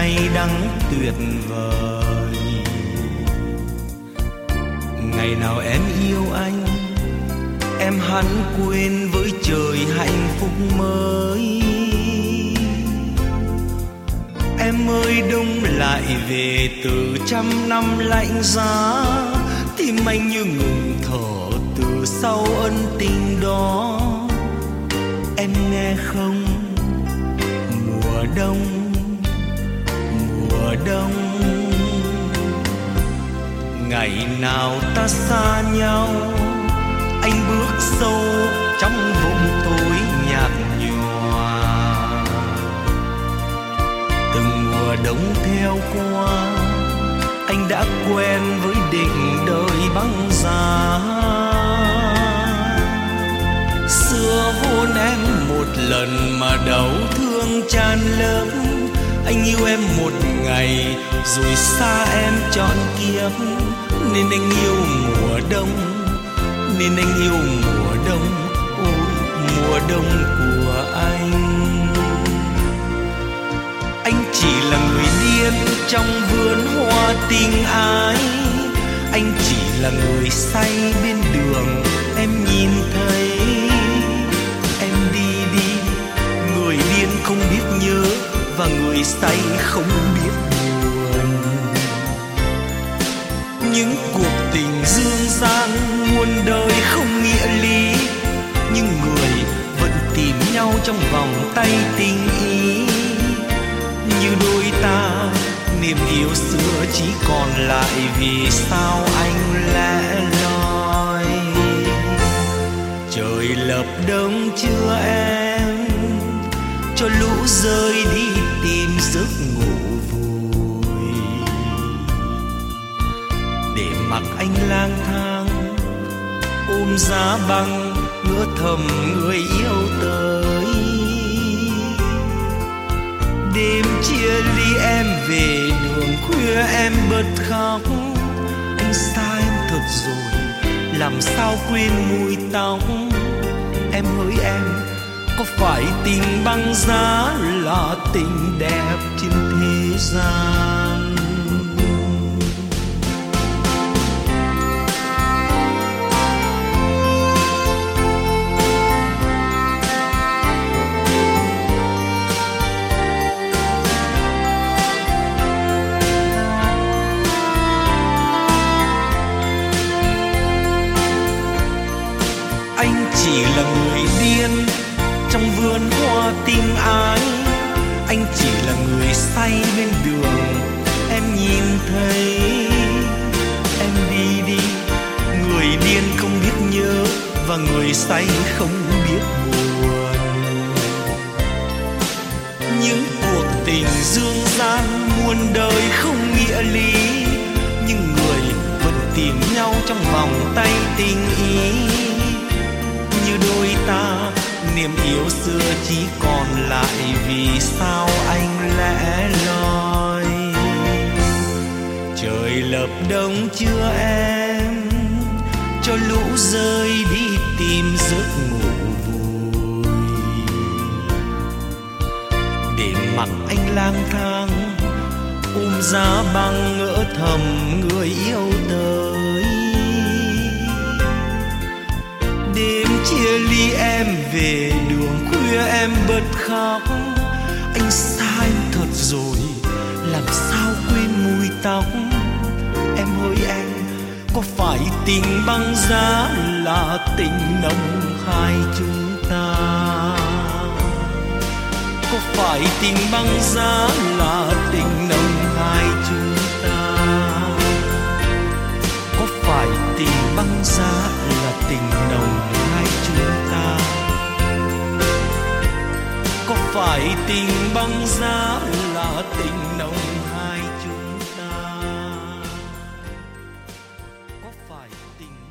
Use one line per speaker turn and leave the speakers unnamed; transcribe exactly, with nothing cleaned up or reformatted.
cay đắng tuyệt vời. Ngày nào em yêu anh, em hẳn quên với trời hạnh phúc mới. Em ơi đông lại về từ trăm năm lạnh giá, tim anh như ngừng thở từ sau ân tình đó. Em nghe không? Mùa đông, mùa đông. Ngày nào ta xa nhau, anh bước sâu trong vùng tối nhạt nhòa. Từng mùa đông theo qua, anh đã quen với định đời băng giá. Xưa hôn em một lần mà đau thương tràn lấp. Anh yêu em một ngày rồi xa em trọn kiếp. Nên anh yêu mùa đông, nên anh yêu mùa đông, ôi mùa đông của anh. Anh chỉ là người điên trong vườn hoa tình ái. Anh chỉ là người say bên đường em nhìn thấy. Em đi đi, người điên không biết nhớ và người say không biết buồn. Những cuộc tình dương gian muôn đời không nghĩa lý, nhưng người vẫn tìm nhau trong vòng tay tình ý. Như đôi ta niềm yêu xưa chỉ còn lại vì sao anh lẻ loi. Trời lập đông chưa em, cho lũ rơi đi tìm giấc ngủ vui. Để mặc anh lang thang ôm giá băng, ngỡ thầm người yêu tới. Đêm chia ly em về đường khuya em bật khóc. Anh xa em thật rồi, làm sao quên mùi tóc. Em hỡi em, có phải tình băng giá là tình đẹp trên thế gian? Anh chỉ là người điên trong vườn hoa tình ái. Anh chỉ là người say bên đường em nhìn thấy. Em đi đi, người điên không biết nhớ và người say không biết buồn. Những cuộc tình dương gian muôn đời không nghĩa lý, nhưng người vẫn tìm nhau trong vòng tay tình ý. Như đôi ta niềm yêu xưa chỉ còn lại vì sao anh lẻ loi. Trời lập đông chưa em, cho lũ rơi đi tìm giấc ngủ vui. Để mặc anh lang thang ôm giá băng, ngỡ thầm người yêu tới. Đêm chia ly em về đường khuya em bật khóc. Anh xa em thật rồi, làm sao quên mùi tóc. Em hỡi em, có phải tình băng giá là tình nồng hai chúng ta? Có phải tình băng giá là tình nồng hai chúng ta? Có phải tình băng giá là tình nồng hai chúng ta? Có phải tình băng giá là tình nồng hai chúng ta? Có phải tình